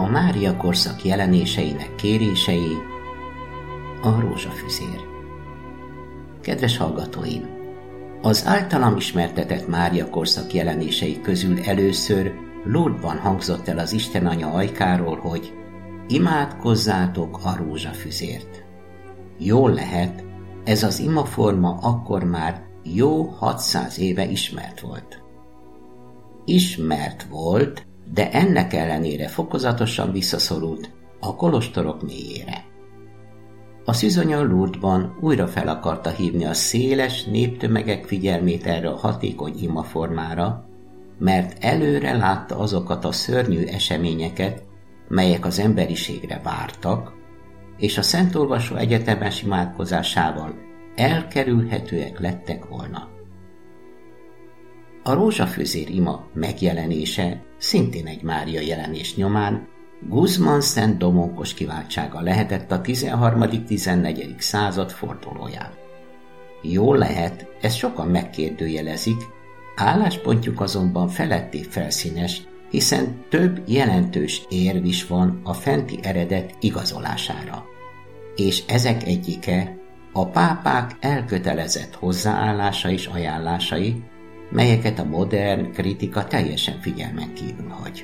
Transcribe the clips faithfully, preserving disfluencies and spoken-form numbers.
Mária korszak jelenéseinek kérései, a rózsafüzér. Kedves hallgatóim! Az általam ismertetett Mária korszak jelenései közül először Lourdesban hangzott el az Istenanya ajkáról, hogy imádkozzátok a rózsafüzért. Jól lehet, ez az imaforma akkor már jó hatszáz éve ismert volt. Ismert volt, de ennek ellenére fokozatosan visszaszorult a kolostorok mélyére. A szűzanya Lourdesban újra fel akarta hívni a széles néptömegek figyelmét erre a hatékony imaformára, mert előre látta azokat a szörnyű eseményeket, melyek az emberiségre vártak, és a Szentolvasó egyetemes imádkozásával elkerülhetőek lettek volna. A rózsafüzér ima megjelenése szintén egy Mária jelenés nyomán Guzmán Szent Domonkos kiváltsága lehetett a tizenharmadik-tizennegyedik század fordulóján. Jól lehet, ezt sokan megkérdőjelezik, álláspontjuk azonban feletté felszínes, hiszen több jelentős érv is van a fenti eredet igazolására. És ezek egyike a pápák elkötelezett hozzáállása és ajánlásai, melyeket a modern kritika teljesen figyelmen kívül hagy.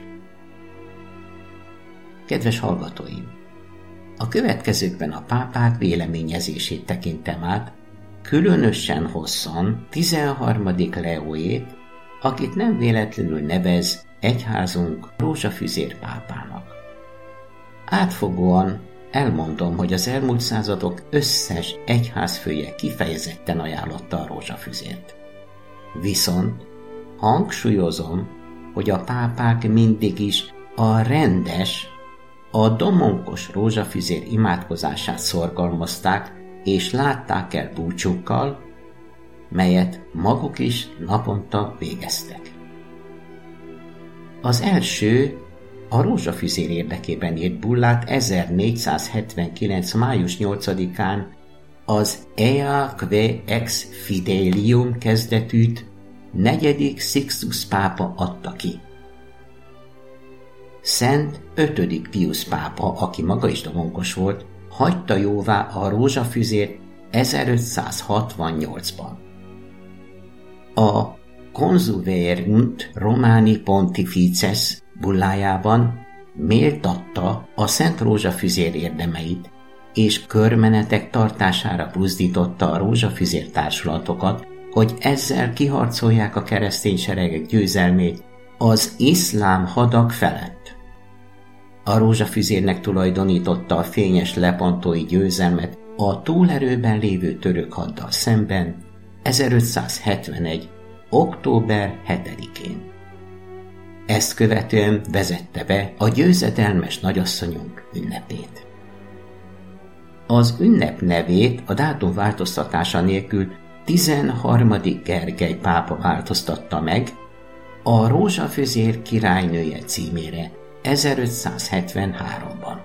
Kedves hallgatóim! A következőkben a pápák véleményezését tekintem át, különösen hosszan tizenharmadik Leóét, akit nem véletlenül nevez egyházunk rózsafüzér pápának. Átfogóan elmondom, hogy az elmúlt századok összes egyházfője kifejezetten ajánlotta a rózsafüzért. Viszont hangsúlyozom, hogy a pápák mindig is a rendes, a domonkos rózsafüzér imádkozását szorgalmazták és látták el búcsúkkal, melyet maguk is naponta végeztek. Az első a rózsafüzér érdekében írt bullát ezernégyszázhetvenkilenc. május nyolcadikán az Ea que ex fidelium kezdetűt negyedik Sixtus pápa adta ki. Szent ötödik Piusz pápa, aki maga is domonkos volt, hagyta jóvá a rózsafüzért ezerötszázhatvannyolcban. A Consuerunt Romani Pontifices bullájában méltatta a Szent Rózsafüzér érdemeit, és körmenetek tartására buzdította a rózsafüzér társulatokat, hogy ezzel kiharcolják a keresztény seregek győzelmét az iszlám hadak felett. A rózsafüzérnek tulajdonította a fényes lepontói győzelmet a túlerőben lévő török haddal szemben ezerötszázhetvenegy. október hetedikén. Ezt követően vezette be a győzedelmes nagyasszonyunk ünnepét. Az ünnep nevét a dátum változtatása nélkül tizenharmadik Gergely pápa változtatta meg a rózsafüzér királynője címére ezerötszázhetvenháromban.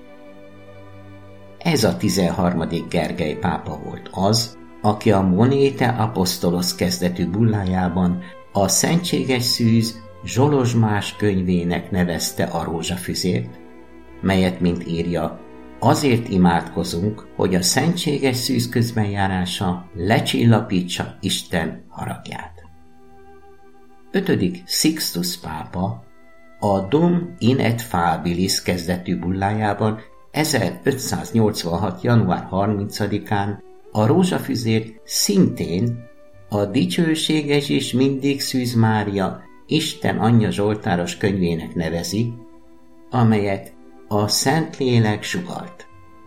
Ez a tizenharmadik Gergely pápa volt az, aki a Monite Apostolos kezdetű bullájában a szentséges szűz Zsolozsmás könyvének nevezte a rózsafüzért, melyet, mint írja, azért imádkozunk, hogy a szentséges szűz közbenjárása lecsillapítsa Isten haragját. ötödik Sixtus pápa a Dum in et Fabilis kezdetű bullájában ezerötszáznyolcvanhat. január harmincadikán a rózsafüzért szintén a dicsőséges és mindig szűz Mária Isten anyja zsoltáros könyvének nevezi, amelyet a Szentlélek sugalt.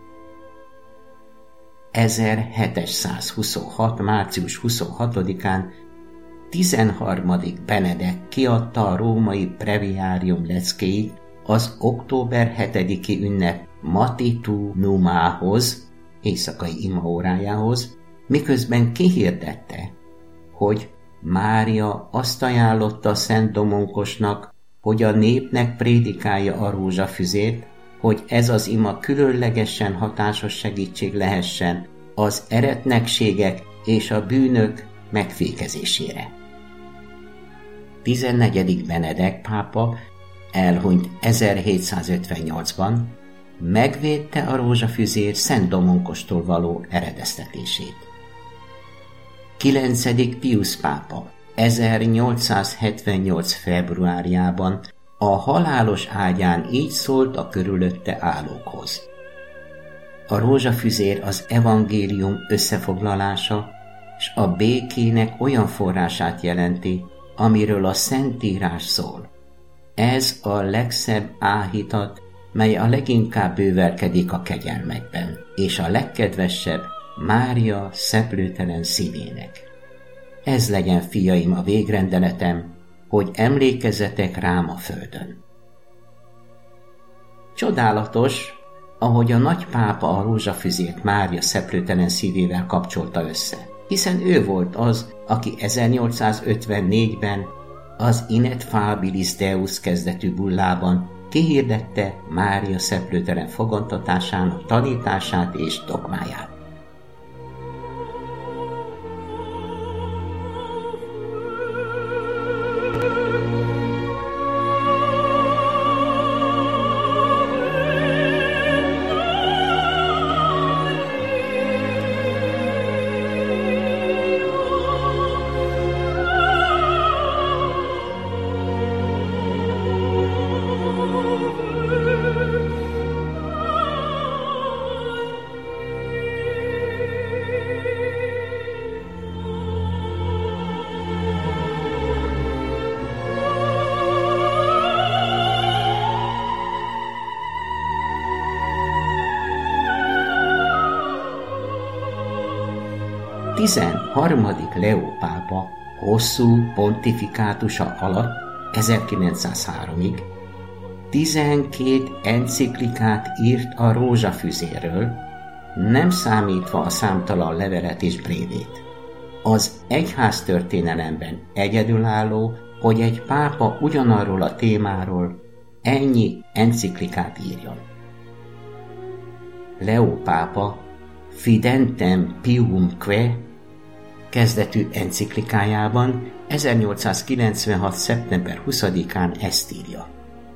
ezerhétszázhuszonhat. március huszonhatodikán tizenharmadik Benedek kiadta a római breviárium leckéit az október hetediki ünnep matitunumához, éjszakai imaórájához, miközben kihirdette, hogy Mária azt ajánlotta Szent Domonkosnak, hogy a népnek prédikálja a rózsafüzért, hogy ez az ima különlegesen hatásos segítség lehessen az eretnekségek és a bűnök megfékezésére. tizennegyedik Benedek pápa elhunyt ezerhétszázötvennyolcban, megvédte a rózsafüzér Szent Domonkostól való eredeztetését. kilencedik Piusz pápa ezernyolcszázhetvennyolc februárjában a halálos ágyán így szólt a körülötte állókhoz. A rózsafüzér az evangélium összefoglalása, s a békének olyan forrását jelenti, amiről a Szentírás szól. Ez a legszebb áhítat, mely a leginkább bővelkedik a kegyelmekben, és a legkedvesebb Mária szeplőtelen szívének. Ez legyen, fiaim, a végrendeletem, hogy emlékezzetek rám a földön. Csodálatos, ahogy a nagypápa a rózsafüzért Mária szeplőtelen szívével kapcsolta össze, hiszen ő volt az, aki ezernyolcszázötvennégyben az Inet Fabilis Deus kezdetű bullában kihirdette Mária szeplőtelen fogantatásának tanítását és dogmáját. tizenharmadik Leó pápa hosszú pontifikátusa alatt ezerkilencszázháromig tizenkét enciklikát írt a rózsafüzérről, nem számítva a számtalan levelet és brévét. Az egyháztörténelemben egyedülálló, hogy egy pápa ugyanarról a témáról ennyi enciklikát írjon. Leó pápa Fidentem Piumque kezdetű enciklikájában ezernyolcszázkilencvenhat. szeptember huszadikán ezt írja.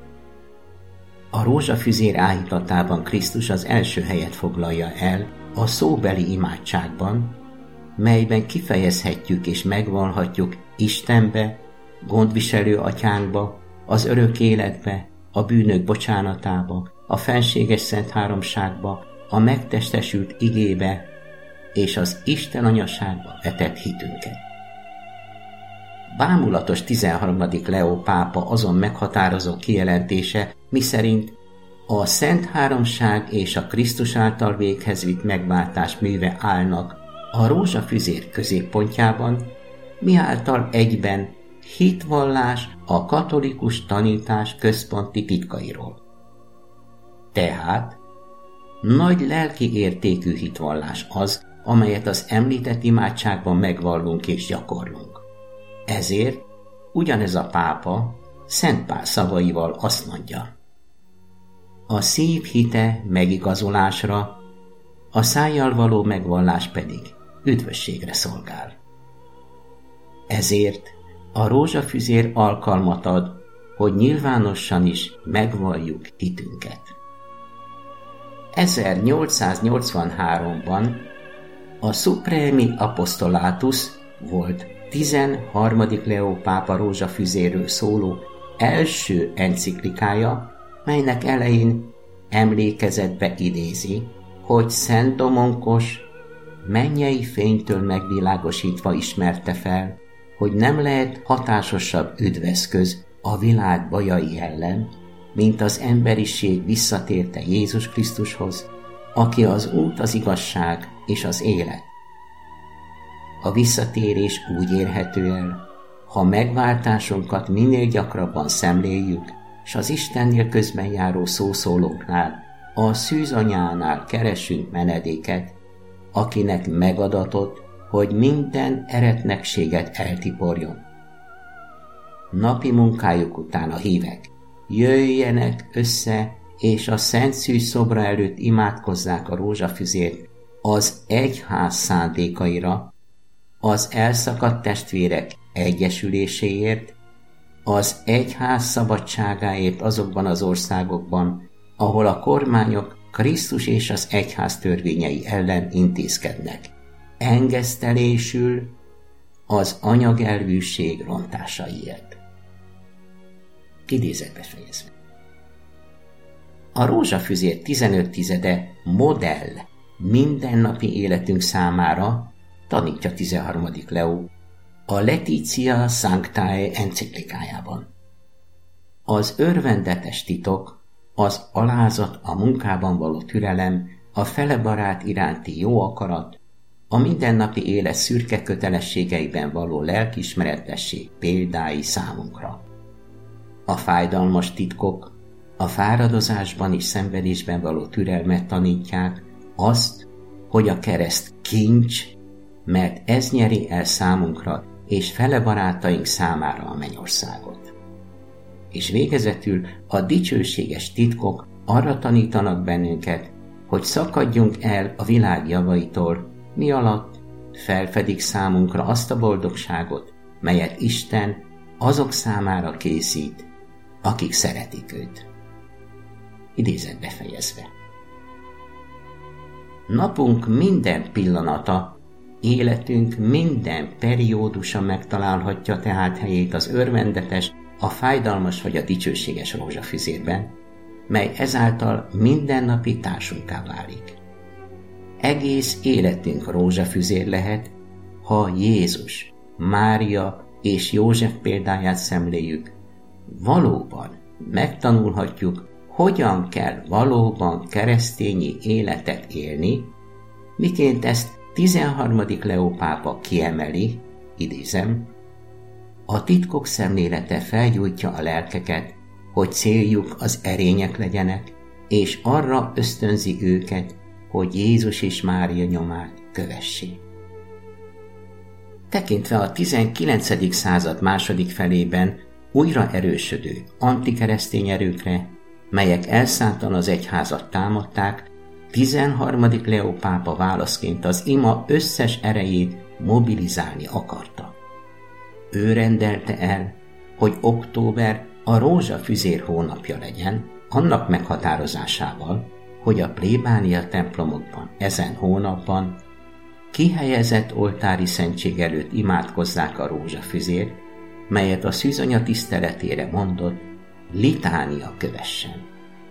A rózsafüzér áhítatában Krisztus az első helyet foglalja el a szóbeli imádságban, melyben kifejezhetjük és megvallhatjuk Istenbe, gondviselő atyánkba, az örök életbe, a bűnök bocsánatába, a fenséges szent háromságba, a megtestesült igébe és az Isten anyaságba vetett hitünket. Bámulatos tizenharmadik Leó pápa azon meghatározó kijelentése, miszerint a Szent Háromság és a Krisztus által véghez vitt megváltás műve állnak a rózsafüzér középpontjában, miáltal egyben hitvallás a katolikus tanítás központi titkairól. Tehát nagy lelki értékű hitvallás az, amelyet az említett imádságban megvallunk és gyakorlunk. Ezért ugyanez a pápa Szent Pál szavaival azt mondja: a szív hite megigazolásra, a szájjal való megvallás pedig üdvösségre szolgál. Ezért a rózsafüzér alkalmat ad, hogy nyilvánosan is megvalljuk hitünket. ezernyolcszáznyolcvanháromban a Supremi Apostolatus volt tizenharmadik Leó pápa rózsafüzérről szóló első enciklikája, melynek elején emlékezetbe idézi, hogy Szent Domonkos mennyei fénytől megvilágosítva ismerte fel, hogy nem lehet hatásosabb üdveszköz a világ bajai ellen, mint az emberiség visszatérte Jézus Krisztushoz, aki az út, az igazság és az élet. A visszatérés úgy érhető el, ha megváltásunkat minél gyakrabban szemléljük, s az Istennél közben járó szószólóknál, a szűzanyánál keresünk menedéket, akinek megadatott, hogy minden eretnekséget eltiporjon. Napi munkájuk után a hívek jöjjenek össze, és a Szent Szűz szobra előtt imádkozzák a rózsafüzért az egyház szándékaira, az elszakadt testvérek egyesüléséért, az egyház szabadságáért azokban az országokban, ahol a kormányok Krisztus és az egyház törvényei ellen intézkednek, engesztelésül az anyagelvűség rontásaiért. Idézetbe fejezve. A rózsafüzér tizenöt tizede modell mindennapi életünk számára, tanítja tizenharmadik Leó a Laetitia Sanctae enciklikájában. Az örvendetes titok, az alázat, a munkában való türelem, a felebarát iránti jó akarat, a mindennapi élet szürke kötelességeiben való lelkiismeretesség példái számunkra. A fájdalmas titkok, a fáradozásban és szenvedésben való türelmet tanítják, azt, hogy a kereszt kincs, mert ez nyeri el számunkra és fele barátaink számára a mennyországot. És végezetül a dicsőséges titkok arra tanítanak bennünket, hogy szakadjunk el a világ javaitól, mi alatt felfedik számunkra azt a boldogságot, melyet Isten azok számára készít, akik szeretik őt. Idézet befejezve. Napunk minden pillanata, életünk minden periódusa megtalálhatja tehát helyét az örvendetes, a fájdalmas vagy a dicsőséges rózsafüzérben, mely ezáltal mindennapi társunká válik. Egész életünk rózsafüzér lehet, ha Jézus, Mária és József példáját szemléljük. Valóban megtanulhatjuk, hogyan kell valóban keresztényi életet élni, miként ezt tizenharmadik Leó pápa kiemeli, idézem, a titkok szemlélete felgyújtja a lelkeket, hogy céljuk az erények legyenek, és arra ösztönzi őket, hogy Jézus és Mária nyomát kövessék. Tekintve a tizenkilencedik század második felében újra erősödő antikeresztény erőkre, melyek elszántan az egyházat támadták, tizenharmadik Leó pápa válaszként az ima összes erejét mobilizálni akarta. Ő rendelte el, hogy október a rózsafüzér hónapja legyen, annak meghatározásával, hogy a plébánia templomokban ezen hónapban kihelyezett oltári szentség előtt imádkozzák a rózsafüzért, melyet a szűzanya tiszteletére mondott litánia kövessen.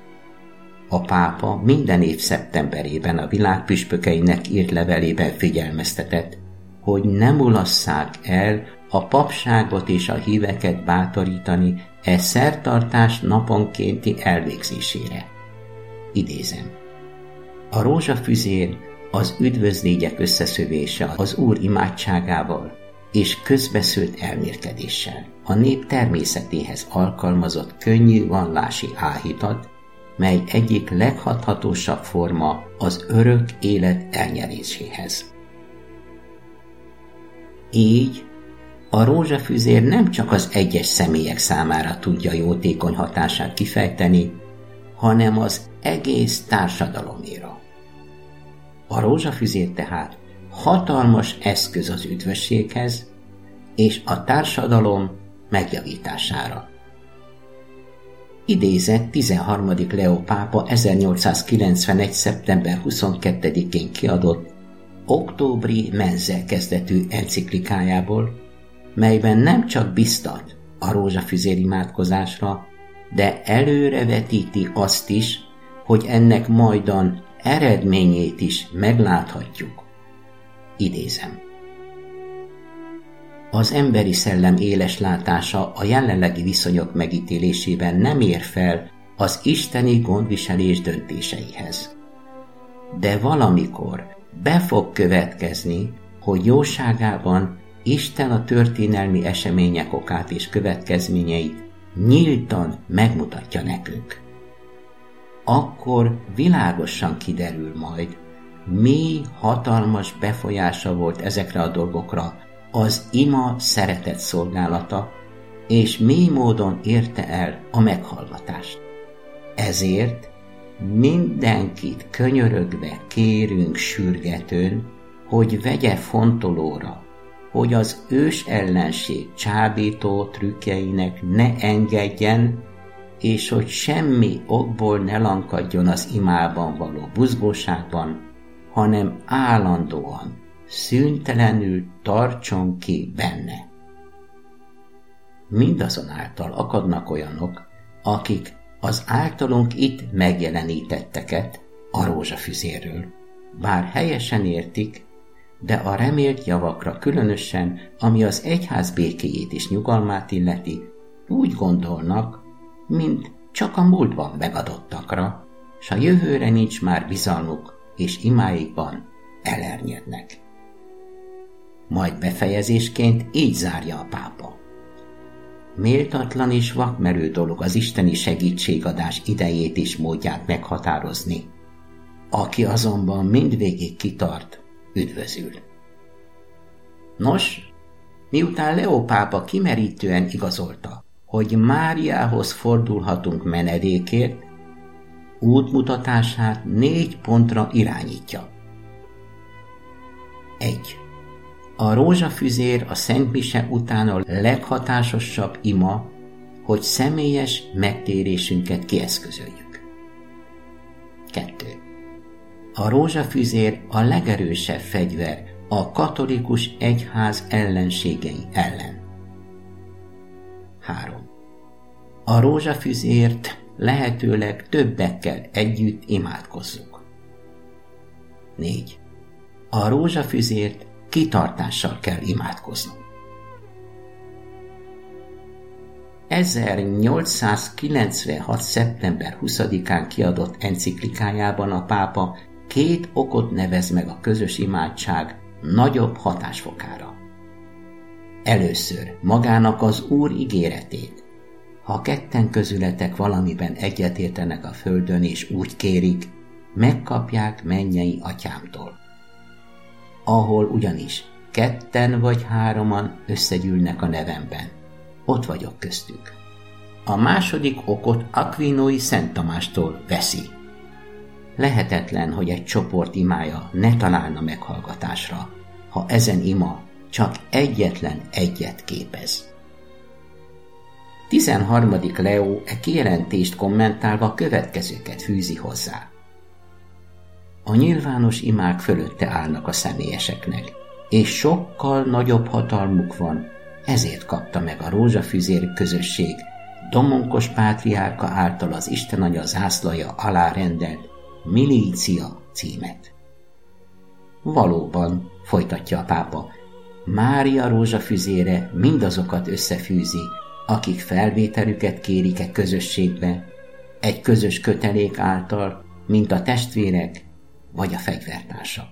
A pápa minden év szeptemberében a világ püspökeinek írt levelében figyelmeztetett, hogy ne mulasszák el a papságot és a híveket bátorítani e szertartás naponkénti elvégzésére. Idézem. A rózsafüzér az üdvözlégyek összeszövése az Úr imádságával és közbeszőlt elmélkedéssel, a nép természetéhez alkalmazott könnyű vallási áhítat, mely egyik leghathatósabb forma az örök élet elnyeréséhez. Így a rózsafüzér nem csak az egyes személyek számára tudja jótékony hatását kifejteni, hanem az egész társadaloméra. A rózsafüzér tehát hatalmas eszköz az üdvösséghez és a társadalom megjavítására. Idézett tizenharmadik Leó pápa ezernyolcszázkilencvenegy. szeptember huszonkettedikén kiadott októberi menze kezdetű enciklikájából, melyben nem csak biztat a rózsafüzér imádkozásra, de előrevetíti azt is, hogy ennek majdan eredményét is megláthatjuk. Idézem. Az emberi szellem éles látása a jelenlegi viszonyok megítélésében nem ér fel az isteni gondviselés döntéseihez. De valamikor be fog következni, hogy jóságában Isten a történelmi események okát és következményeit nyíltan megmutatja nekünk. Akkor világosan kiderül majd, mi hatalmas befolyása volt ezekre a dolgokra az ima szeretett szolgálata, és mély módon érte el a meghallgatást. Ezért mindenkit könyörögve kérünk sürgetőn, hogy vegye fontolóra, hogy az ős ellenség csábító trükkjeinek ne engedjen, és hogy semmi okból ne lankadjon az imában való buzgóságban, hanem állandóan, szüntelenül tartson ki benne. Mindazonáltal akadnak olyanok, akik az általunk itt megjelenítetteket a rózsafüzérről, bár helyesen értik, de a remélt javakra, különösen ami az egyház békéjét és nyugalmát illeti, úgy gondolnak, mint csak a múltban megadottakra, s a jövőre nincs már bizalmuk, és imáikban elernyednek. Majd befejezésként így zárja a pápa. Méltatlan és vakmerő dolog az isteni segítségadás idejét és módját meghatározni. Aki azonban mindvégig kitart, üdvözül. Nos, miután Leó pápa kimerítően igazolta, hogy Máriához fordulhatunk menedékért, útmutatását négy pontra irányítja. egy. A rózsafüzér a szentmise után a leghatásosabb ima, hogy személyes megtérésünket kieszközöljük. kettő. A rózsafüzér a legerősebb fegyver a katolikus egyház ellenségei ellen. három. A rózsafüzért lehetőleg többekkel együtt imádkozzunk. négy. A rózsafüzért kitartással kell imádkoznunk. ezernyolcszázkilencvenhat. szeptember huszadikán kiadott enciklikájában a pápa két okot nevez meg a közös imádság nagyobb hatásfokára. Először magának az Úr ígéretét. Ha ketten közületek valamiben egyetértenek a földön és úgy kérik, megkapják mennyei atyámtól. Ahol ugyanis ketten vagy hároman összegyűlnek a nevemben, ott vagyok köztük. A második okot Aquinói Szent Tamástól veszi. Lehetetlen, hogy egy csoport imája ne találna meghallgatásra, ha ezen ima csak egyetlen egyet képez. tizenharmadik Leó e kijelentést kommentálva következőket fűzi hozzá. A nyilvános imák fölötte állnak a személyeseknek, és sokkal nagyobb hatalmuk van, ezért kapta meg a rózsafüzér közösség Domonkos pátriárka által az Istenanya zászlaja alá rendelt milícia címet. Valóban, folytatja a pápa, Mária rózsafüzére mindazokat összefűzi, akik felvételüket kérik e közösségbe, egy közös kötelék által, mint a testvérek vagy a fegyvertársak.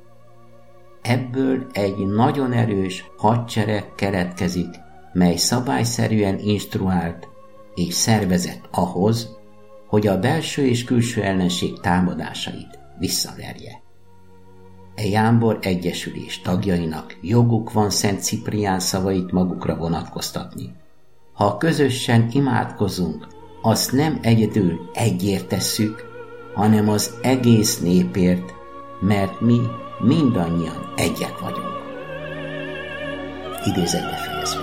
Ebből egy nagyon erős hadsereg keletkezik, mely szabályszerűen instruált és szervezett ahhoz, hogy a belső és külső ellenség támadásait visszaverje. E jámbor egyesülés tagjainak joguk van Szent Ciprián szavait magukra vonatkoztatni. Ha közösen imádkozunk, azt nem egyedül egyért tesszük, hanem az egész népért, mert mi mindannyian egyek vagyunk. Idézetbe fejezve.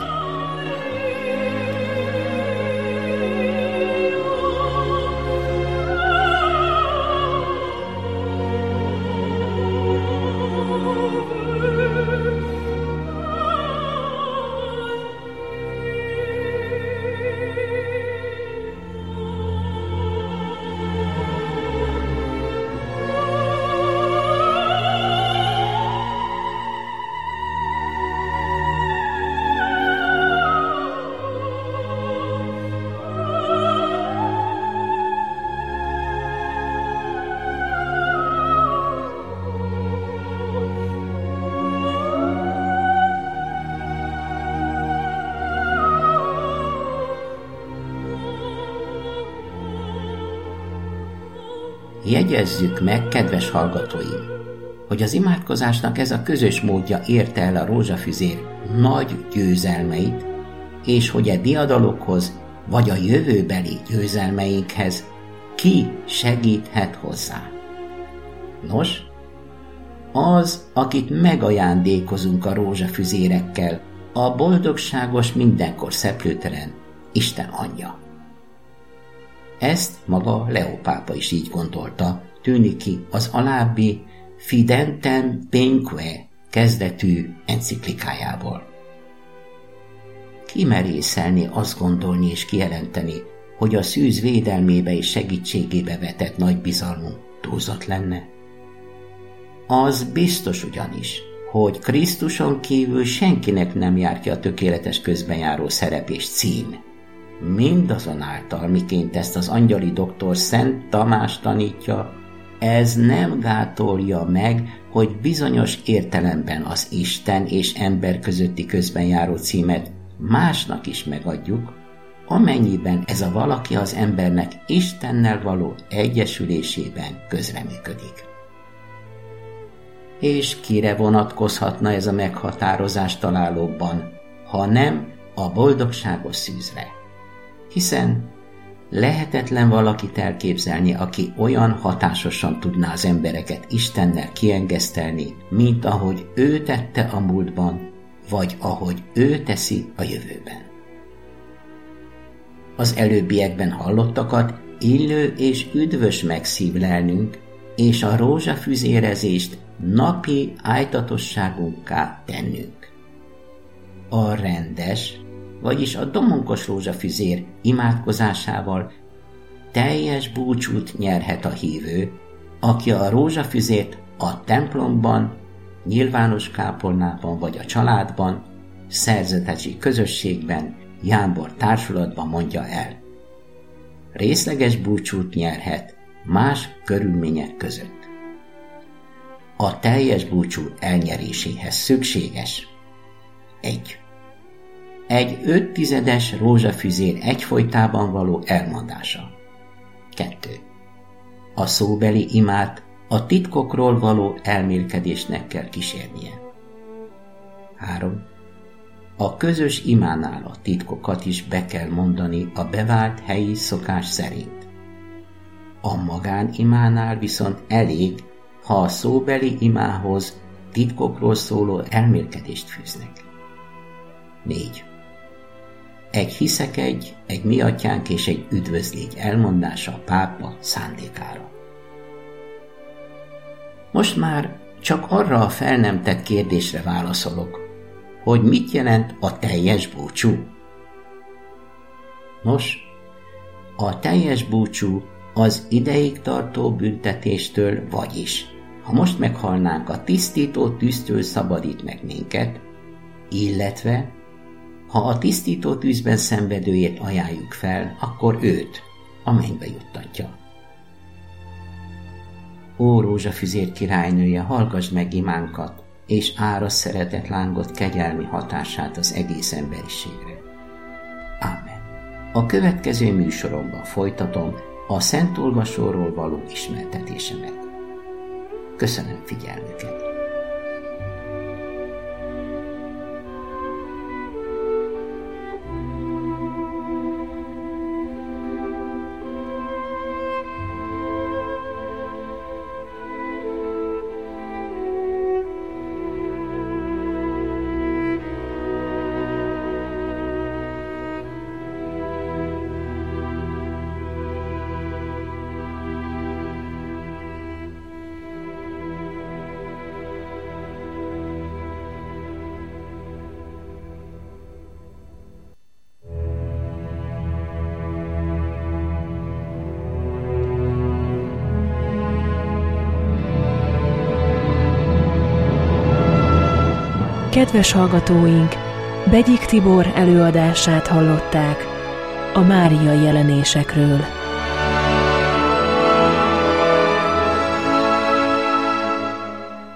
Jegyezzük meg, kedves hallgatóim, hogy az imádkozásnak ez a közös módja érte el a rózsafüzér nagy győzelmeit, és hogy e diadalokhoz vagy a jövőbeli győzelmeinkhez ki segíthet hozzá. Nos, az, akit megajándékozunk a rózsafüzérekkel, a boldogságos mindenkor szeplőtelen Isten anyja. Ezt maga Leó pápa is így gondolta, tűnik ki az alábbi Fidentem Penque kezdetű enciklikájából. Kimerészelni azt gondolni és kijelenteni, hogy a szűz védelmébe és segítségébe vetett nagy bizalmunk túlzott lenne? Az biztos ugyanis, hogy Krisztuson kívül senkinek nem jár ki a tökéletes közbenjáró szerep és cím. Mindazonáltal, miként ezt az angyali doktor Szent Tamás tanítja, ez nem gátolja meg, hogy bizonyos értelemben az Isten és ember közötti közbenjáró címet másnak is megadjuk, amennyiben ez a valaki az embernek Istennel való egyesülésében közreműködik. És kire vonatkozhatna ez a meghatározás találóbban, ha nem a boldogságos szűzre? Hiszen lehetetlen valakit elképzelni, aki olyan hatásosan tudná az embereket Istennel kiengesztelni, mint ahogy ő tette a múltban, vagy ahogy ő teszi a jövőben. Az előbbiekben hallottakat illő és üdvös megszívlelnünk, és a rózsafüzérezést napi ájtatosságunkká tennünk. A rendes, vagyis a domonkos rózsafüzér imádkozásával teljes búcsút nyerhet a hívő, aki a rózsafüzért a templomban, nyilvános kápolnában vagy a családban, szerzetesi közösségben, jámbor társulatban mondja el. Részleges búcsút nyerhet más körülmények között. A teljes búcsú elnyeréséhez szükséges egy. Egy öt tizedes rózsafüzér egyfolytában való elmondása. kettő. A szóbeli imát a titkokról való elmélkedésnek kell kísérnie. három. A közös imánál a titkokat is be kell mondani a bevált helyi szokás szerint. A magánimánál viszont elég, ha a szóbeli imához titkokról szóló elmélkedést fűznek. négy. Egy hiszekedj, egy mi atyánk és egy üdvözlégy elmondása a pápa szándékára. Most már csak arra a fel nem tett kérdésre válaszolok, hogy mit jelent a teljes búcsú. Nos, a teljes búcsú az ideig tartó büntetéstől, vagyis, ha most meghalnánk, a tisztító tűztől szabadít meg minket, illetve, ha a tisztító tűzben szenvedőjét ajánljuk fel, akkor őt a mennybe juttatja. Ó, rózsafüzér királynője, hallgassd meg imánkat, és árasz szeretet lángot kegyelmi hatását az egész emberiségre. Ámen. A következő műsoromban folytatom a Szent Olvasóról való ismertetésemet. Köszönöm figyelmüket! Kedves hallgatóink, Begyik Tibor előadását hallották a máriai jelenésekről.